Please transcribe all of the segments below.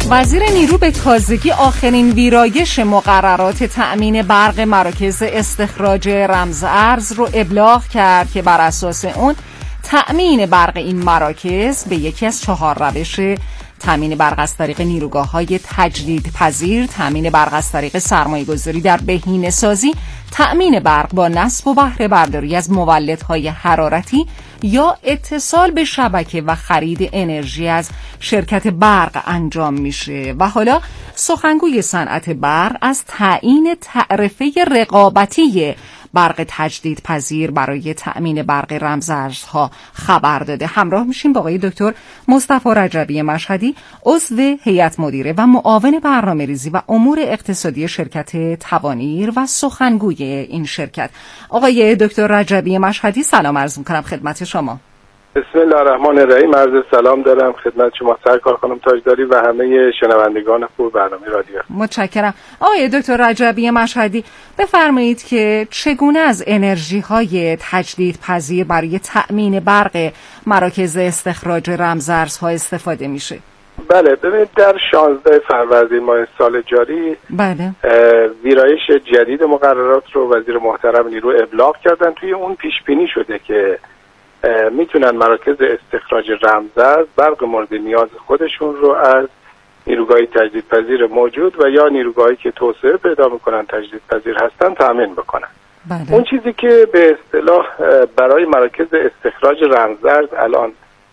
وزیر نیرو به تازگی آخرین ویرایش مقررات تأمین برق مراکز استخراج رمز ارز رو ابلاغ کرد که بر اساس اون تأمین برق این مراکز به یکی از 4 روش تأمین برق از طریق نیروگاه‌های تجدیدپذیر، تأمین برق از طریق سرمایه‌گذاری در بهینه‌سازی، تأمین برق با نصب و بهره برداری از مولدهای حرارتی یا اتصال به شبکه و خرید انرژی از شرکت برق انجام میشه. و حالا سخنگوی صنعت برق از تعیین تعرفه رقابتی برق تجدیدپذیر برای تأمین برق رمزارزها خبر داده. همراه میشیم با آقای دکتر مصطفی رجبی مشهدی، عضو هیئت مدیره و معاون برنامه‌ریزی و امور اقتصادی شرکت توانیر و سخنگوی این شرکت. آقای دکتر رجبی مشهدی، سلام عرض می‌کنم خدمت شما. بسم الله الرحمن الرحیم. عرض سلام دارم خدمت شما سرکار خانم تاجداری و همه شنوندگان خوب برنامه رادیو. متشکرم. آقای دکتر رجبی مشهدی، بفرمایید که چگونه از انرژی‌های تجدیدپذیر برای تأمین برق مراکز استخراج رمزارزها استفاده میشه؟ بله، ببینید در 16 فروردین ماه سال جاری بله ویرایش جدید مقررات رو وزیر محترم نیرو ابلاغ کردن. توی اون پیش بینی شده که میتونن مراکز استخراج رمزارز برق مورد نیاز خودشون رو از نیروگاهی تجدیدپذیر موجود و یا نیروگاهی که توسعه پیدا میکنن تجدیدپذیر هستن تامین بکنن. بله. اون چیزی که به اصطلاح برای مراکز استخراج رمزارز الان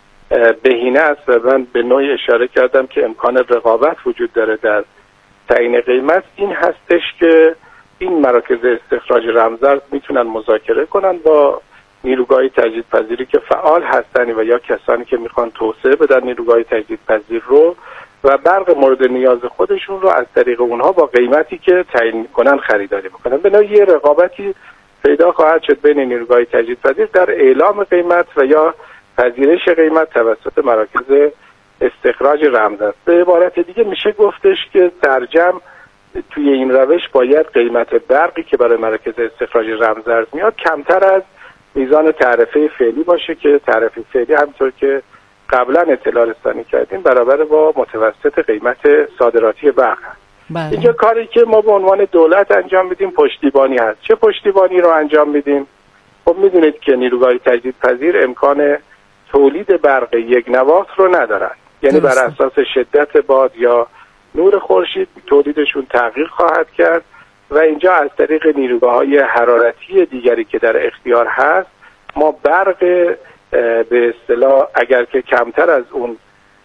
بهینه است و من به نوعی اشاره کردم که امکان رقابت وجود داره در تعیین قیمت، این هستش که این مراکز استخراج رمزارز میتونن مذاکره کنن با نیروگاهی تجدیدپذیری که فعال هستن و یا کسانی که میخوان توسعه بدن نیروگاهی تجدیدپذیر رو و برق مورد نیاز خودشون رو از طریق اونها با قیمتی که تعیین میکنن خریداری بکنن. به نوعی یه رقابتی پیدا خواهد شد بین نیروگاهی تجدیدپذیر در اعلام قیمت و یا پذیرش قیمت توسط مراکز استخراج رمزارز. به عبارت دیگه میشه گفتش که در جمع توی این روش باید قیمت برقی که برای مراکز استخراج رمزارز میاد کمتر از میزان تعرفه فعلی باشه که تعرفه فعلی همونطور که قبلا اطلاع رسانی کردیم برابر با متوسط قیمت صادراتی برق هست. بله. اینجا کاری که ما به عنوان دولت انجام میدیم پشتیبانی هست. چه پشتیبانی رو انجام میدیم؟ خب میدونید که نیروگاهی تجدیدپذیر امکان تولید برق یک نواخت رو ندارن، یعنی بر اساس شدت باد یا نور خورشید تولیدشون تغییر خواهد کرد و اینجا از طریق نیروگاه‌های حرارتی دیگری که در اختیار هست ما برق به اصطلاح اگر که کمتر از اون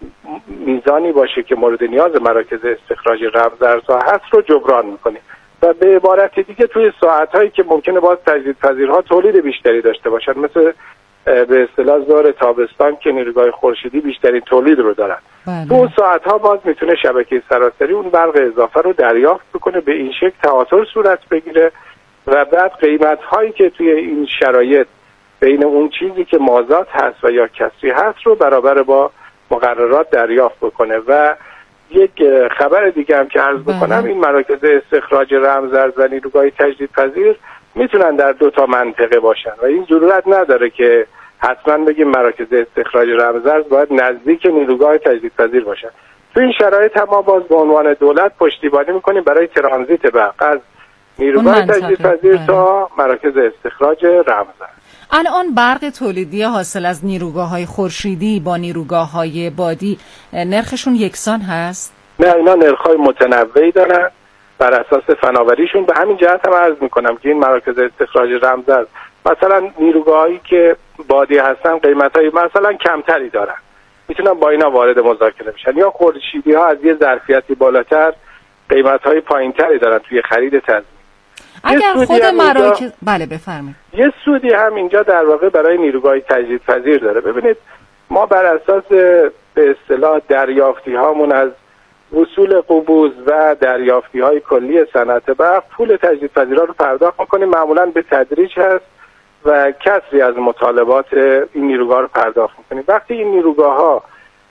میزانی باشه که مورد نیاز مراکز استخراج رمزارزها هست رو جبران میکنیم و به عبارت دیگه توی ساعت‌هایی که ممکنه باز تجدیدپذیرها تولید بیشتری داشته باشن، مثل به اصطلاح ظهر تابستان که نیروگاه خورشیدی بیشترین تولید رو دارن، تو اون ساعت‌ها باز میتونه شبکه سراسری اون برق اضافه رو دریافت بکنه، به این شکل تعادل صورت بگیره و بعد قیمت‌هایی که توی این شرایط بین اون چیزی که مازاد هست و یا کسری هست رو برابر با مقررات دریافت بکنه. و یک خبر دیگه هم که عرض بکنم، این مراکز استخراج رمزارز و نیروگاه تجدیدپذیر میتونن در 2 منطقه باشن و این ضرورت نداره که حتما بگیم مراکز استخراج رمزارز باید نزدیک نیروگاه تجدیدپذیر باشن. تو این شرایط هم ما باز به عنوان دولت پشتیبانی میکنیم برای ترانزیت برق از نیروگاه تجدیدپذیر تا مراکز استخراج رمزارز. الان برق تولیدی حاصل از نیروگاه‌های خورشیدی با نیروگاه‌های بادی نرخشون یکسان هست؟ نه، اینا نرخ‌های متنوعی دارن بر اساس فناوریشون. به همین جهت هم عرض میکنم که این مراکز استخراج رمزارز مثلا نیروگاهایی که بادی هستن قیمت‌های مثلا کمتری دارن، میتونن با اینا وارد مذاکره بشن، یا خورشیدی‌ها از یه ظرفیتی بالاتر قیمت‌های پایینتری دارن توی خرید تضمین. اگر خود مراکز بله بفرمایید. یه سودی هم اینجا در واقع برای نیروگاه تجدیدپذیر داره. ببینید ما بر اساس به اصطلاح دریافتی هامون از وصول قبوز و دریافتی های کلی صنعت برق پول تجدیدپذیرها رو پرداخت میکنیم، معمولا به تدریج هست و کسری از مطالبات این نیروگاه رو پرداخت میکنیم. وقتی این نیروگاه ها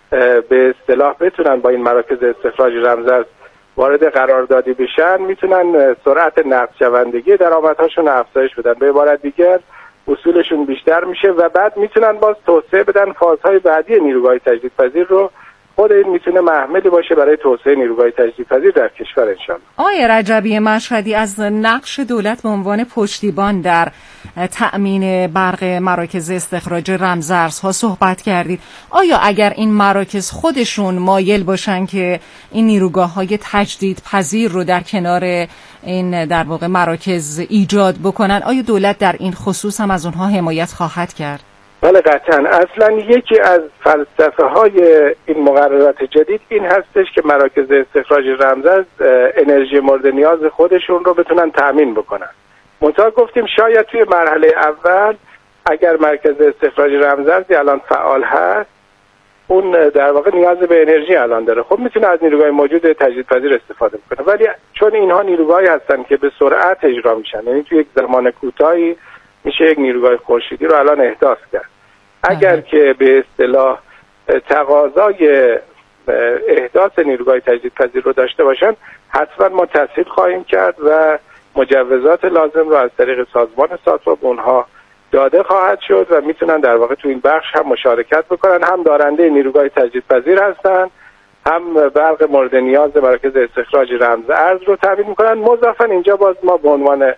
به اصطلاح بتونن با این مراکز استخراج رمزارز وارد قراردادی بشن، میتونن سرعت نقد شوندگی درآمدهاشون افزایش بدن، به عبارت دیگر اصولشون بیشتر میشه و بعد میتونن باز توسعه بدن فازهای بعدی نیروگاه تجدیدپذیر رو خود این میتونه محملی باشه برای توسعه نیروهای تجدیدپذیر در کشور انشاءالله. آقای رجبی مشهدی، از نقش دولت به عنوان پشتیبان در تأمین برق مراکز استخراج رمزارزها صحبت کردید. آیا اگر این مراکز خودشون مایل باشن که این نیروگاه‌های تجدیدپذیر رو در کنار این در واقع مراکز ایجاد بکنن، آیا دولت در این خصوص هم از اونها حمایت خواهد کرد؟ بله قطعا. اصلا یکی از فلسفه های این مقررات جدید این هستش که مراکز استخراج رمزارز انرژی مورد نیاز خودشون رو بتونن تأمین بکنن. منتها گفتیم شاید توی مرحله اول اگر مرکز استخراج رمزارزی الان فعال هست، اون در واقع نیاز به انرژی الان داره، خب میتونه از نیروگاه موجود تجدیدپذیر استفاده بکنه. ولی چون اینها نیروگاهی هستن که به سرعت اجرا میشن، یعنی توی یک زمان کوتاهی میشه یک نیروگاه خورشیدی رو الان احداث کرد. اگر که به اصطلاح تقاضای احداث نیروگاه تجدیدپذیر رو داشته باشن، حتما ما تسهیل خواهیم کرد و مجوزات لازم رو از طریق سازمان ساترا به اونها داده خواهد شد و میتونن در واقع تو این بخش هم مشارکت بکنن. هم دارنده نیروگاه تجدیدپذیر هستن، هم برق مورد نیاز مراکز استخراج رمزارز رو تامین میکنن. مضافاً اینجا باز ما به عنوان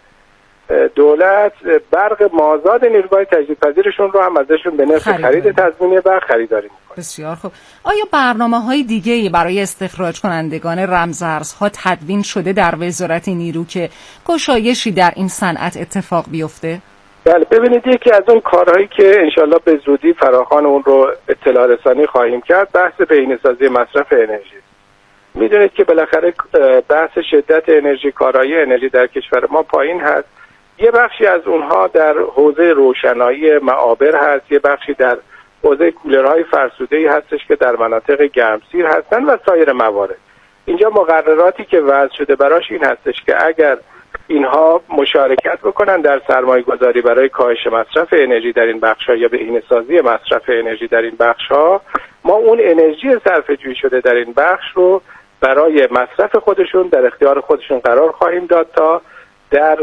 دولت برق مازاد نیروگاه تجدیدپذیرشون رو هم ازشون به نرخ خرید تضمینی برق خریداری میکنیم. بسیار خوب. آیا برنامه‌های دیگه‌ای برای استخراج کنندگان رمزارزها تدوین شده در وزارت نیرو که گشایشی در این صنعت اتفاق بیفته؟ بله، ببینید یکی از اون کارهایی که انشالله به زودی فراخوان اون رو اطلاع رسانی خواهیم کرد بحث بهینه‌سازی مصرف انرژی. میدونید که بالاخره بحث شدت انرژی، کارایی انرژی در کشور ما پایین هست. یه بخشی از اونها در حوزه روشنایی معابر هست، یه بخشی در حوزه کولرهای فرسوده‌ای هستش که در مناطق گرمسیر هستن و سایر موارد. اینجا مقرراتی که وضع شده براش این هستش که اگر اینها مشارکت بکنن در سرمایه گذاری برای کاهش مصرف انرژی در این بخش‌ها یا بهینه‌سازی مصرف انرژی در این بخش‌ها، ما اون انرژی صرفه‌جویی شده در این بخش رو برای مصرف خودشون در اختیار خودشون قرار خواهیم داد تا در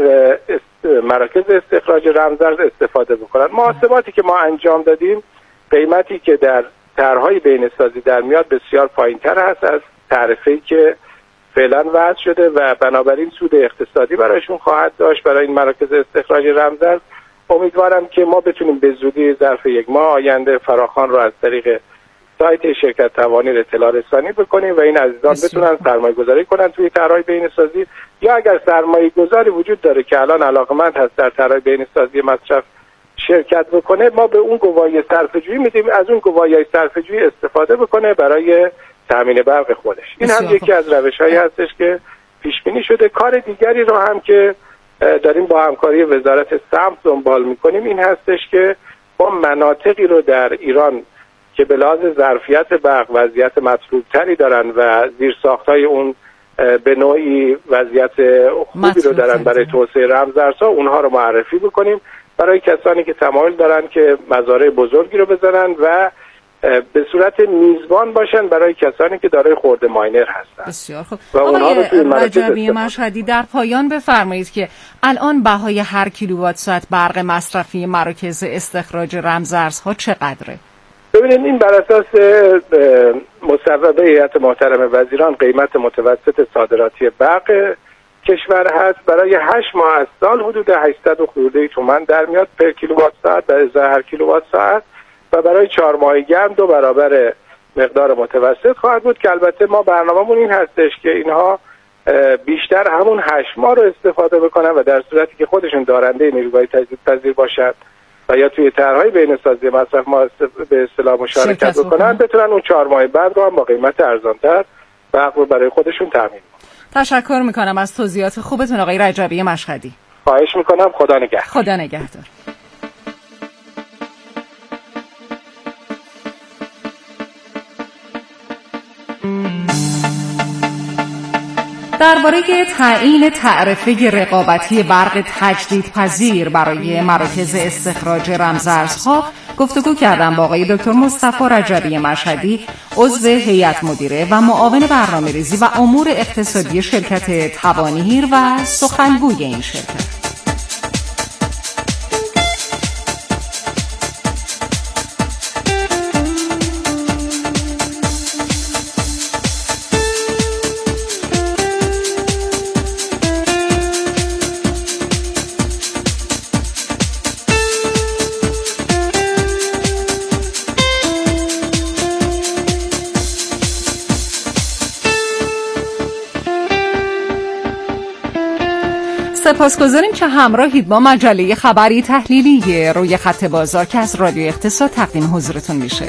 مراکز استخراج رمزارز استفاده بکنن. محاسباتی که ما انجام دادیم، قیمتی که در طرح‌های بهینه‌سازی در میاد بسیار پایین‌تر هست از تعرفه‌ای که فعلا وضع شده و بنابراین سود اقتصادی برایشون خواهد داشت برای این مراکز استخراج رمزارز. امیدوارم که ما بتونیم به زودی ظرف یک ماه آینده فراخوان رو از طریق سایت شرکت توانیر اطلاع رسانی بکنیم و این عزیزان بتونن سرمایه گذاری کنن توی طرح‌های بهینه‌سازی، یا اگر سرمایه گذاری وجود داره که الان علاقمند هست در طرح‌های بهینه‌سازی مصرف شرکت بکنه، ما به اون گواهی صرفه‌جویی میدیم، از اون گواهی صرفه‌جویی استفاده بکنه برای تامین برق خودش. این هم یکی از روش‌هایی هستش که پیش بینی شده. کار دیگری رو هم که داریم با همکاری وزارت سمت دنبال می‌کنیم این هستش که ما مناطقی رو در ایران که به لحاظ ظرفیت برق وضعیت مطلوب‌تری دارن و زیرساخت‌های اون به نوعی وضعیت خوبی رو دارن برای توسعه رمزارزها، اونها رو معرفی بکنیم برای کسانی که تمایل دارن که مزارع بزرگی رو بزنن و به صورت میزبان باشن برای کسانی که دارای خرده ماینر هستن. بسیار خوب. آقای رجبی مشهدی، در پایان بفرمایید که الان بهای هر کیلووات ساعت برق مصرفی مراکز استخراج رمزارزها چقدره؟ ببینید این بر اساس مصوبه هیئت محترم وزیران قیمت متوسط صادراتی برق کشور هست. برای 8 ماه از سال حدود 800 خورده تومان در میاد پر کیلووات ساعت در ازای هر کیلووات ساعت و برای 4 ماه گرم 2 برابر مقدار متوسط خواهد بود که البته ما برنامه‌مون این هستش که اینها بیشتر همون 8 ماه رو استفاده بکنن و در صورتی که خودشون دارنده نیروگاه تجدیدپذیر باشد و یا توی طرح‌های بهینه‌سازی مصرف ما به اصطلاح مشارکت بکنن، بتونن اون 4 ماه بعد رو هم با قیمت ارزان‌تر برق رو برای خودشون تامین کنن. تشکر میکنم از توضیحات خوبتون آقای رجبی مشهدی. خواهش میکنم. خدا نگهدار. خدا نگهدار. درباره تعیین تعرفه رقابتی برق تجدیدپذیر برای مراکز استخراج رمزارزها گفتگو کردم با آقای دکتر مصطفی رجبی مشهدی، عضو هیئت مدیره و معاون برنامه‌ریزی و امور اقتصادی شرکت توانیر و سخنگوی این شرکت. سپاسگزاریم که همراهید با مجله خبری تحلیلی روی خط بازار که از رادیو اقتصاد تقدیم حضورتون میشه.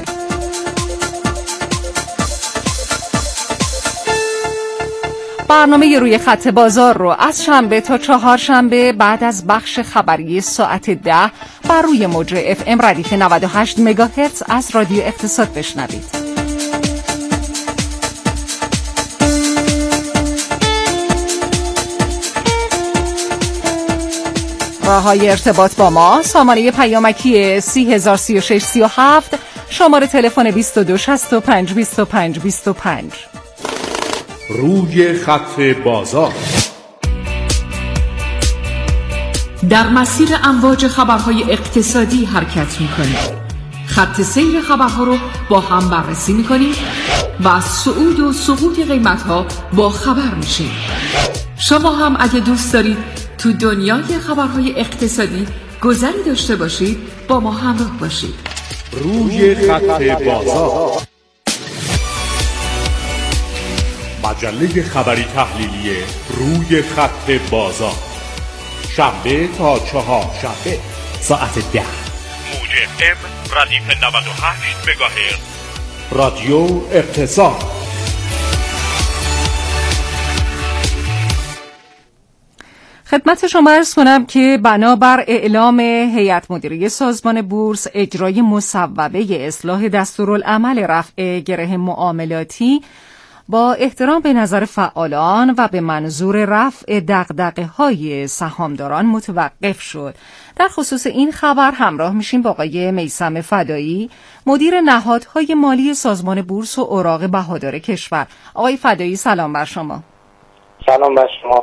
برنامه روی خط بازار رو از شنبه تا چهارشنبه بعد از بخش خبری ساعت 10 بر روی موج FM ردیف 98 مگاهرتز از رادیو اقتصاد بشنوید. راه‌های ارتباط با ما: سامانه پیامکی 3003637، شماره تلفن 22652525. روی خط بازار در مسیر امواج خبرهای اقتصادی حرکت می‌کنیم. خط سیر خبرها رو با هم بررسی می‌کنیم و از صعود و سقوط قیمت‌ها با خبر میشیم. شما هم اگه دوست دارید تو دنیای خبرهای اقتصادی گذری داشته باشید، با ما همراه باشید. روی خط بازار، مجله خبری تحلیلی روی خط بازار، شنبه تا چهارشنبه ساعت 10 موج FM ردیف 98 مگاهرتز رادیو اقتصاد. خدمت شما عرض کنم که بنابر اعلام هیئت مدیره سازمان بورس، اجرای مصوبه اصلاح دستورالعمل رفع گره معاملاتی با احترام به نظر فعالان و به منظور رفع دغدغه‌های سهامداران متوقف شد. در خصوص این خبر همراه میشیم با آقای میثم فدایی، مدیر نهادهای مالی سازمان بورس و اوراق بهادار کشور. آقای فدایی سلام بر شما. سلام بر شما.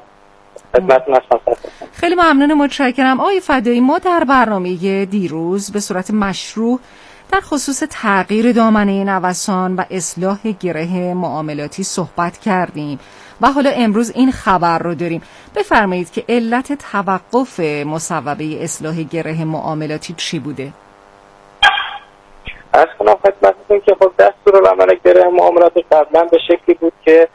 خیلی ممنون، متشکرم. آقای فدایی، ما در برنامه دیروز به صورت مشروع در خصوص تغییر دامنه نوسان و اصلاح گره معاملاتی صحبت کردیم و حالا امروز این خبر رو داریم. بفرمایید که علت توقف مصوبه اصلاح گره معاملاتی چی بوده؟ عرض کنم خدمتتون که خب دستورالعمل گره معاملاتی قبلا به شکلی بود که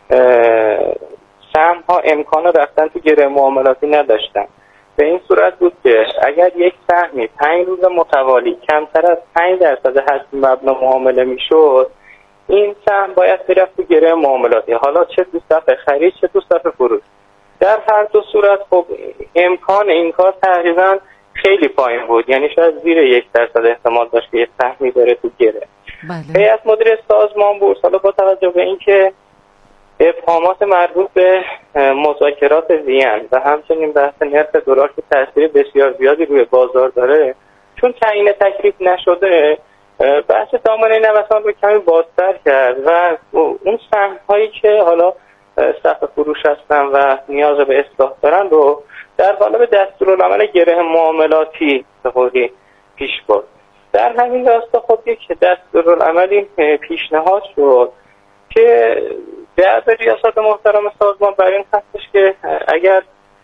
سهم ها امکان رفتن تو گره معاملاتی نداشتن. به این صورت بود که اگر یک سهمی 5 روز متوالی کمتر از 5% حجم مبنا معامله میشد، این سهم باید میرفت تو گره معاملاتی، حالا چه تو صف خرید چه تو صف فروش. در هر دو صورت خب امکان این کار تقریبا خیلی پایین بود، یعنی شاید زیر 1% احتمال داشت که یک سهمی بره تو گره. بله. هیئت مدیره سازمان بورس حالا با توجه به اینکه ابهامات مربوط به مذاکرات وین و همچنین بحث نرخ دلار که تاثیر بسیار زیادی روی بازار داره، چون تعیین تکلیف نشده، بحث دامنه نوسان رو کمی بازتر کرد و اون سهم‌هایی که حالا صف فروش هستن و نیاز به اصلاح دارن رو در قالب دستورالعمل گره معاملاتی به قولی پیش برد. در همین راستا خب یک دستورالعملی پیشنهاد شد که به ریاست محترم سازمان بر این هستش که اگر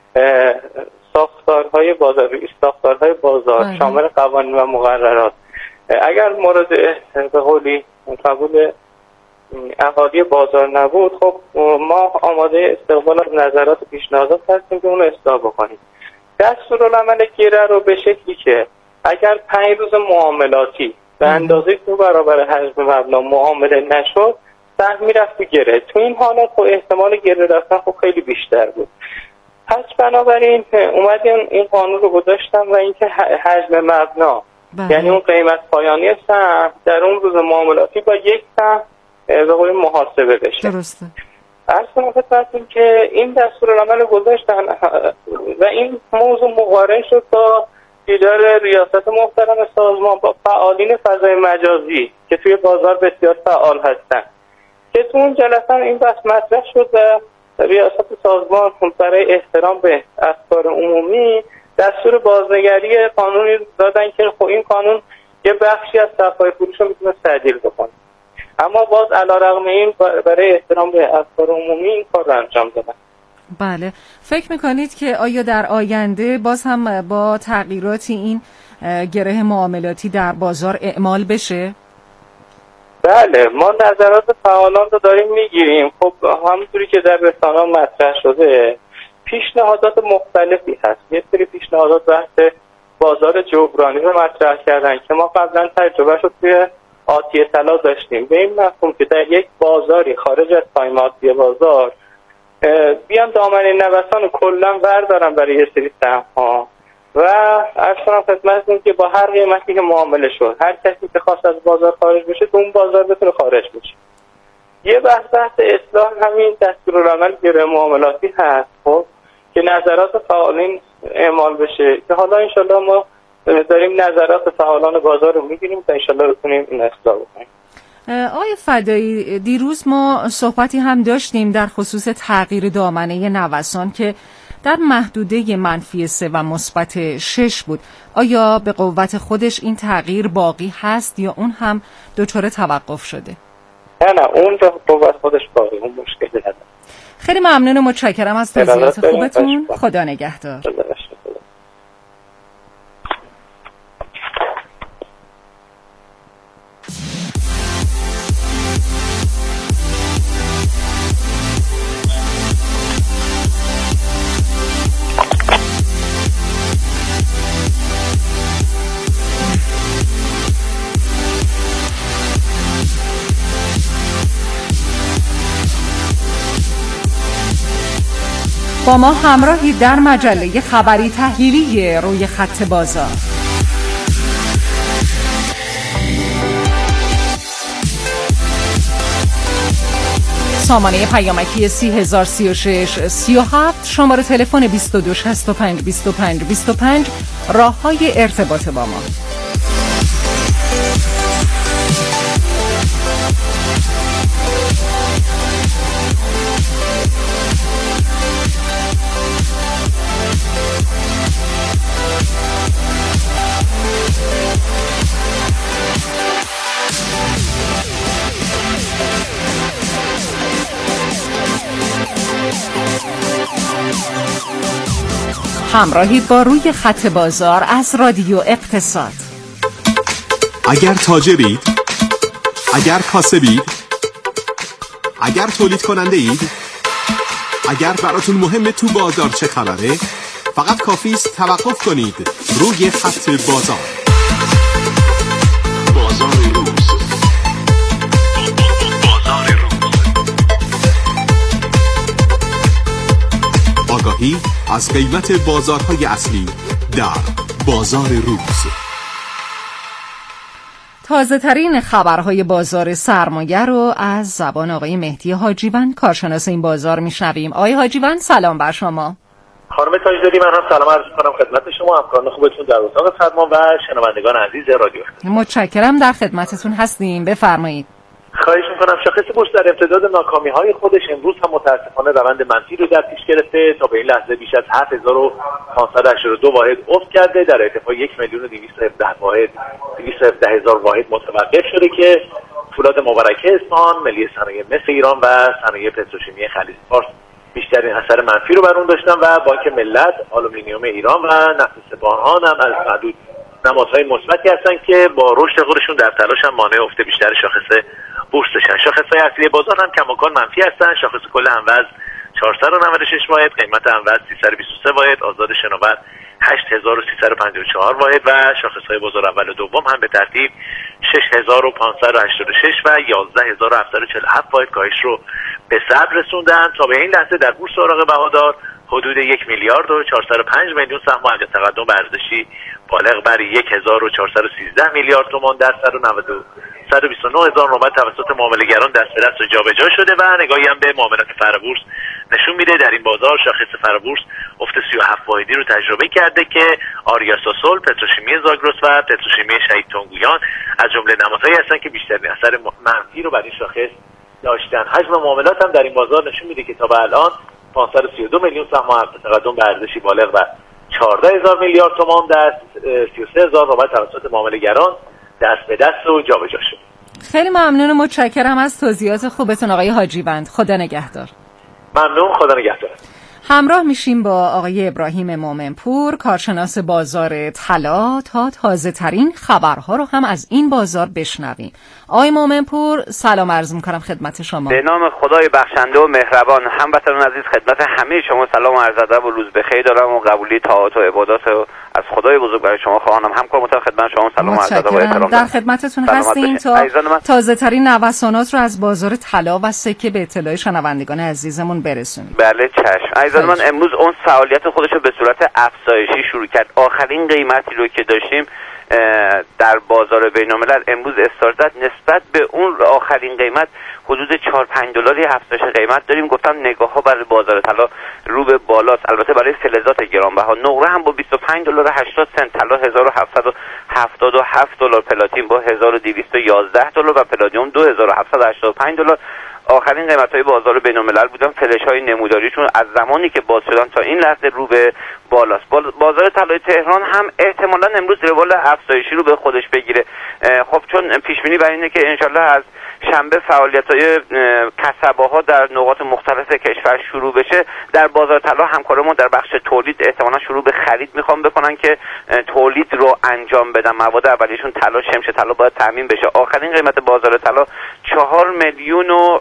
ساختارهای بازار شامل قوانین و مقررات اگر مورد به قولی قبول اهالی بازار نبود، خب ما آماده استقبال از نظرات و پیشنهادات هستیم که اون رو اصلاح بکنیم. دستورالعمل گره رو به شکلی که اگر 5 روز معاملاتی به اندازه 2 برابر حجم مبنا معامله نشد، سهم میرفت تو گره. تو این حالت خب احتمال گره رفتن خب خیلی بیشتر بود. پس بنابراین اومدیم این قانون رو گذاشتم و اینکه حجم مبنا یعنی اون قیمت پایانی سهم در اون روز معاملاتی با یک سهم به قول محاسبه بشه. درسته. عرض کنم خدمتتون که این دستورالعمل گذاشتن و این موضوع مقارن شد با دیدار ریاست محترم سازمان با فعالین فضای مجازی که توی بازار بسیار فعال هستن، که تو اون جلسه این بحث مطرح شد و ریاست سازمان برای احترام به افکار عمومی دستور بازنگری قانونی دادن که خب این قانون یه بخشی از صفای فروش رو میتونه تعدیل بکنه، اما باز علیرغم این برای احترام به افکار عمومی این کار رو انجام دادن. بله. فکر میکنید که آیا در آینده باز هم با تغییراتی این گره معاملاتی در بازار اعمال بشه؟ بله، ما نظرات فعالان رو داریم میگیریم. خب همونطوری که در رسانه‌ها مطرح شده، پیشنهادات مختلفی هست. یه سری پیشنهادات بحث بازار جبرانی رو مطرح کردن که ما قبلا تجربهش رو توی آتیه طلا داشتیم، به این مفهوم که در یک بازاری خارج از تایم آتیه بازار بیان دامنه نوسان رو کلا بردارن برای یه سری سهم‌ها و عرض کنم خدمتتون که با هر قیمتی که معامله شد هر کسی که خواست از بازار خارج بشه تو اون بازار بتونه خارج بشه. یه بحث اصلاح همین دستورالعمل گره معاملاتی هست خب که نظرات فعالین اعمال بشه که حالا انشالله ما داریم نظرات فعالان بازار رو میگیریم تا انشالله بتونیم این اصلاح بکنیم. آقای فدایی، دیروز ما صحبتی هم داشتیم در خصوص تغییر دامنه نوسان که در محدوده -3 و -6 بود. آیا به قوت خودش این تغییر باقی هست یا اون هم دچار توقف شده؟ نه اون به قوت خودش باقی، اون مشکلی نداره. خیلی ممنون و متشکرم از توضیحات خوبتون. خدا نگهدار. با ما همراهید در مجله خبری تحلیلی روی خط بازار. سامانه پیامکی 3036 37، شماره تلفن 22 65 25 25، راه‌های ارتباط با ما. همراهید با روی خط بازار از رادیو اقتصاد. اگر تاجرید، اگر کاسبید، اگر تولید کننده اید، اگر براتون مهمه تو بازار چه خبره، فقط کافی است توقف کنید روی خط بازار. بازار روز. بازار روز. آگاهی از قیمت بازارهای اصلی در بازار روز. تازه ترین خبرهای بازار سرمایه رو از زبان آقای مهدی حاجیوند، کارشناس این بازار میشنویم. آقای حاجیوند سلام بر شما. خانم تاجداری، من هم سلام عرض می‌کنم خدمت شما، همکاران خوبتون در اتاق فرمان و شنوندگان عزیز رادیو. متشکرم، در خدمتتون هستیم، بفرمایید. خواهش می‌کنم. شاخص بورس در امتداد ناکامی‌های خودش امروز هم متأسفانه روند منفی رو در پیش گرفته تا به این لحظه بیش از 7582 واحد افت کرده، در ارتفاع 1,217,000 واحد متوقف شده که فولاد مبارکه اصفهان، ملی صنایع مس ایران و صنایع پتروشیمی خلیج فارس بیشترین اثر منفی رو بر اون داشتن و بانک ملت، آلومینیوم ایران و نفت سپاهان هم از معدود نمادهای مثبتی هستن که با رشد خودشون در تلاش هم مانع افت بیشتر شاخص بورس بشن. شاخص‌های اصلی بازار هم کماکان منفی هستن. شاخص کل هموز 496 واحد، قیمت هموز 323 واحد، آزاد شناور 8354 واحد و شاخص‌های بازار اول و دوم هم به ترتیب 6586 و 11747 واحد کاهش رو به ثبت رسوندن. تا به این لحظه در بورس اوراق بهادار حدود 1,405,000,000 سهم معدل تقدم به ارزشی بالغ بر 1,413 میلیارد تومان در 129,900 توسط معامله‌گران دست به دست جابجا شده و نگاهی هم به معاملات فرابورس نشون میده در این بازار شاخص فرابورس افت 37 واحدی رو تجربه کرده که آریا ساسول، پتروشیمی زاگرس و پتروشیمی شهید تونگویان از جمله نمادهایی هستن که بیشترین اثر منفی رو بر این شاخص داشتن. حجم معاملات هم در این بازار نشون میده که تا به الان 532 میلیون سهم معدل تقدم به ارزشی بالغ بر 14,000 میلیارد تومان در 33,000 بابت توسط معامله‌گران دست به دست و جابجا شد. خیلی ممنون و متشکرم از توضیحات خوبتون آقای حاجیوند. خدا نگهدار. ممنون، خدا نگهدار. همراه میشیم با آقای ابراهیم مومنپور، کارشناس بازار طلا، تا تازه ترین خبرها رو هم از این بازار بشنویم. آقای مومنپور سلام عرض میکنم خدمت شما. به نام خدای بخشنده و مهربان، هموطنان عزیز خدمت همه شما سلام و عرض ادب و روز بخیر دارم و قبولی طاعات و عبادات از خدای بزرگ برای شما خواهانم. همکار مطلق خدمت شما سلام و عرض ادب و احترام در خدمتتون هستیم تا تازه ترین نوسانات رو از بازار طلا و سکه به اطلاع شنوندگان عزیزمون برسونید. بله چشم. عزیزان من، امروز اون فعالیت خودش رو به صورت افزایشی شروع کرد. آخرین قیمتی رو که داشتیم در بازار بین‌الملل امروز استارت زد. نسبت به اون آخرین قیمت حدود 4-5 دلاری افزایش قیمت داریم. گفتم نگاه‌ها برای بازار طلا رو به بالاست. البته برای فلزات گرانبها نقره هم با 25 دلار 80 سنت، طلا 1777 دلار، پلاتین با 1211 دلار و پلادیوم 2785 دلار آخرین قیمت‌های بازار بین‌الملل بودن. فلش‌های نموداریشون از زمانی که باز شدن تا این لحظه رو به بالاست. بازار طلای تهران هم احتمالاً امروز روال افزایشی رو به خودش بگیره. خب چون پیش بینی بر اینه که انشالله از شنبه فعالیت‌های کسبه‌ها در نقاط مختلف کشور شروع بشه، در بازار طلا همکارمون در بخش تولید احتمالاً شروع به خرید میخوام بکنن که تولید رو انجام بدن. مواد اولیه‌شون طلا، شمش طلا باید تامین بشه. آخرین قیمت بازار طلا 4 میلیون و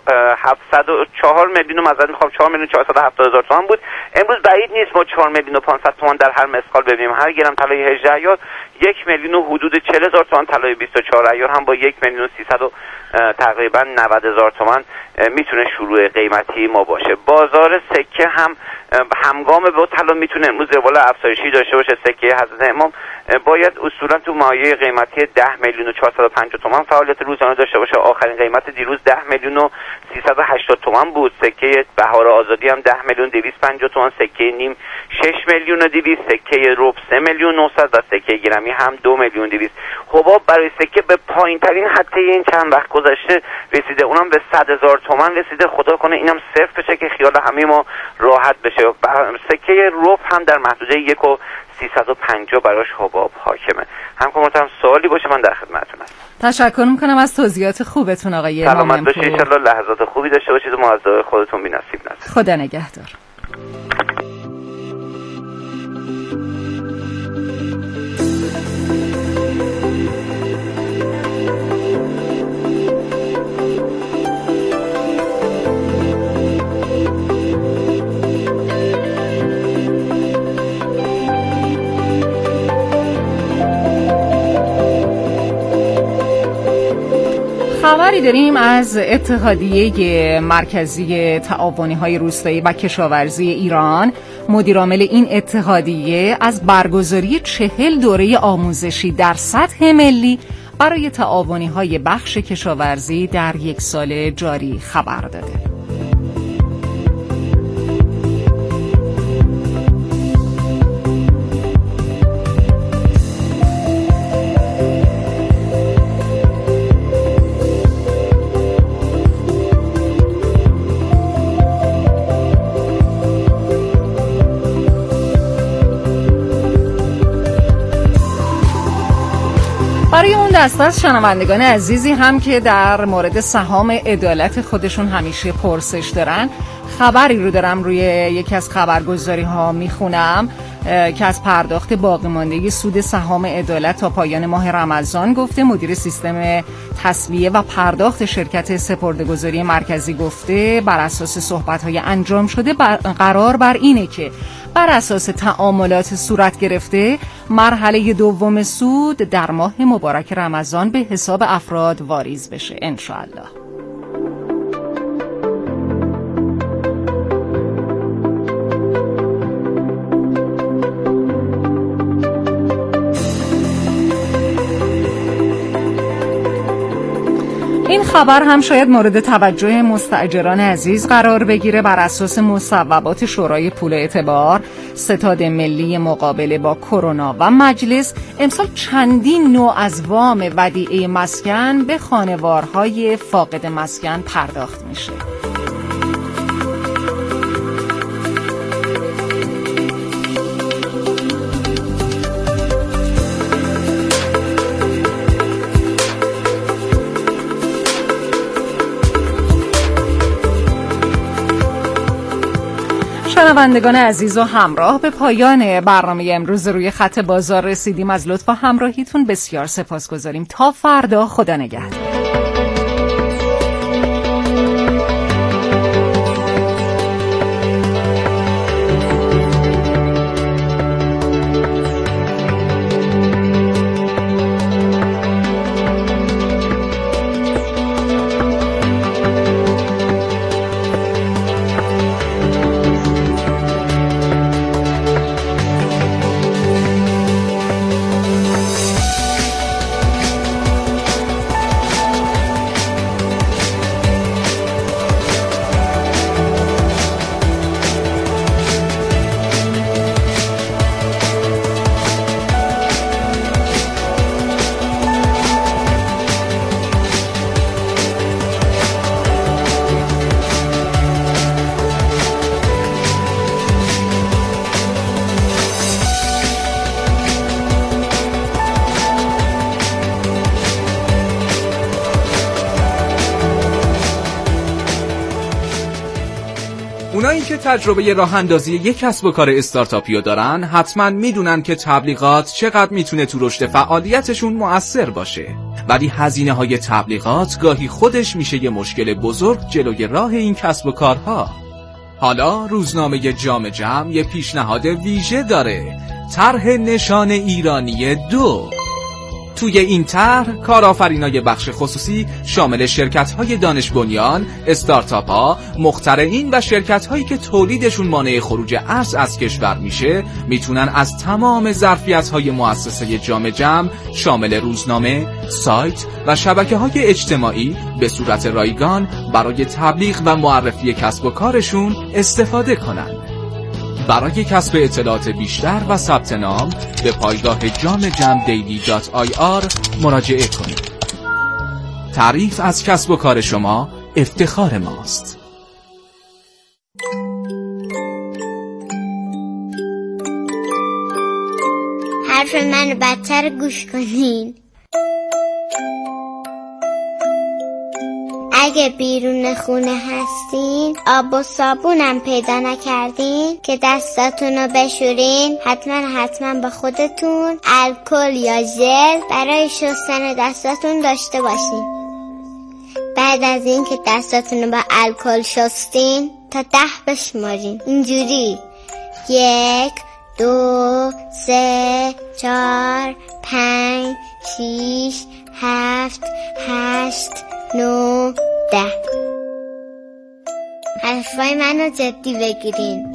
470,000 تومان بود. امروز بعید نیست ما 4 میلیون و 500 تومان در هر مسقال ببینیم. هر گرم طلای 18 ایار 1 میلیون و حدود 40,000 تومان، طلای 24 ایار هم با 1 میلیون و 300 تقریبا 90,000 تومان میتونه شروع قیمتی ما باشه. بازار سکه هم همگام با طلا میتونه امروز روال افزایشی داشته باشه. سکه حضرت امام باید اصولا تو مایه قیمتی 10 میلیون و 450 تومان فعالیت روزانه داشته باشه. آخرین قیمت دیروز 10 میلیون و 380 تومان بود. سکه بهار آزادی هم 10 میلیون 250 تومان، سکه نیم 6 میلیون و 200، سکه ربع 3 میلیون 900 و سکه گرمی هم 2 میلیون 200. حباب برای سکه به پایین ترین حد این چند وقت گذشته رسیده، اونم به 100,000 تومان رسیده. خدا کنه اینم صفر بشه که خیال همه ما راحت بشه. سکه ربع هم در محدوده 1,350 براش حباب حاکمه. همکارم سوالی باشه من در خدمتتون هستم. تشکر میکنم از توضیحات خوبتون آقای سلامت مومنپور. باشید، ان شاءالله لحظات خوبی داشته باشید و معزز خودتون بی‌نصیب نشه. خدا نگهدار. خبری داریم از اتحادیه مرکزی تعاونی‌های روستایی و کشاورزی ایران. مدیرعامل این اتحادیه از برگزاری 40 دوره آموزشی در سطح ملی برای تعاونی‌های بخش کشاورزی در یک سال جاری خبر داده. برای اون دسته از شنوندگان عزیزی هم که در مورد سهام عدالت خودشون همیشه پرسش دارن، خبری رو دارم روی یکی از خبرگزاری ها میخونم که از پرداخت باقی مانده سود سهام عدالت تا پایان ماه رمضان گفته. مدیر سیستم تسویه و پرداخت شرکت سپرده‌گذاری مرکزی گفته بر اساس صحبت‌های انجام شده قرار بر اینه که بر اساس تعاملات صورت گرفته مرحله دوم سود در ماه مبارک رمضان به حساب افراد واریز بشه انشاءالله. این خبر هم شاید مورد توجه مستاجران عزیز قرار بگیره. بر اساس مصوبات شورای پول اعتبار، ستاد ملی مقابله با کرونا و مجلس، امسال چندین نوع از وام ودیعه مسکن به خانوارهای فاقد مسکن پرداخت میشه. شنوندگان عزیز و همراه، به پایان برنامه امروز روی خط بازار رسیدیم. از لطف و همراهیتون بسیار سپاسگزاریم. تا فردا، خدا نگهدار. اونایی که تجربه راه اندازی یک کسب و کار استارتاپی رو دارن حتما میدونن که تبلیغات چقدر میتونه تو رشد فعالیتشون مؤثر باشه، ولی هزینه‌های تبلیغات گاهی خودش میشه یه مشکل بزرگ جلوی راه این کسب و کارها. حالا روزنامه جام جم یه پیشنهاد ویژه داره، طرح نشان ایرانی 2. توی این طرح کارآفرینای بخش خصوصی شامل شرکت‌های دانش بنیان، استارتاپ‌ها، مخترعین و شرکت‌هایی که تولیدشون مانع خروج ارز از کشور میشه میتونن از تمام ظرفیت‌های مؤسسه جام جم شامل روزنامه، سایت و شبکه‌های اجتماعی به صورت رایگان برای تبلیغ و معرفی کسب و کارشون استفاده کنند. برای کسب اطلاعات بیشتر و ثبت نام به پایگاه jamjamdaily.ir مراجعه کنید. تعریف از کسب و کار شما افتخار ماست. حرف منو بدتر گوش کنین. اگه بیرون خونه هستین آب و صابونم پیدا نکردین که دستاتونو بشورین، حتما با خودتون الکل یا ژل برای شستن دستاتون داشته باشین. بعد از این که دستاتونو با الکل شستین تا 10 بشمارین. اینجوری 1 2 3 4 5 6 7 8 9 10. حرفای منو جدی بگیرین.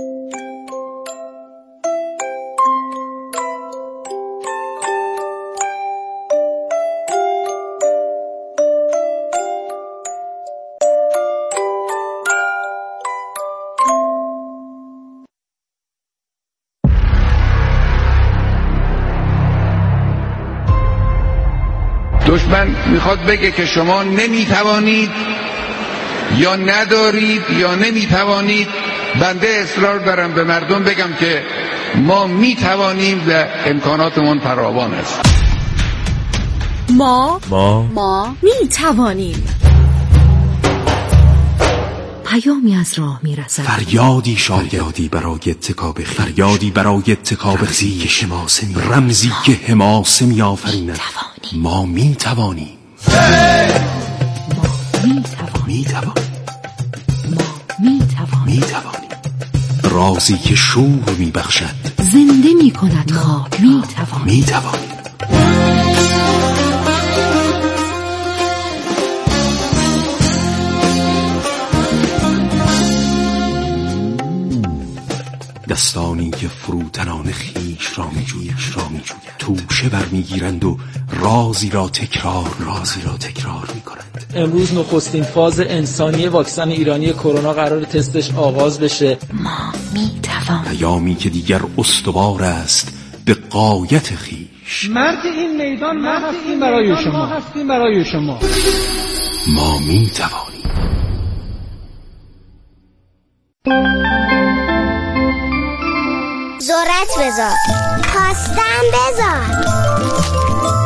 دشمن میخواد بگه که شما نمیتوانید یا ندارید یا نمیتوانید. بنده اصرار دارم به مردم بگم که ما میتوانیم و امکاناتمون فراوان است. ما میتوانیم. پیامی از راه میرسد، فریادی شاید برای اتکاب خیش، فریادی برای اتکاب خیش، رمزی که حماسه میآفریند. ما میتوانیم. میتوانیم. رازی که شور میبخشد، زنده میکند خواب. میتوانیم. دستانی که فروتنان خیش را میجوید، توشه برمیگیرند و رازی را تکرار میکنند. امروز نخستین فاز انسانی واکسن ایرانی کرونا قرار تستش آغاز بشه. ما میتوانیم. پیامی که دیگر استوار است به غایت خیش. مرد این میدان ما هستیم برای شما. ما میتوانیم. ذرت بذار، خواستم بذار.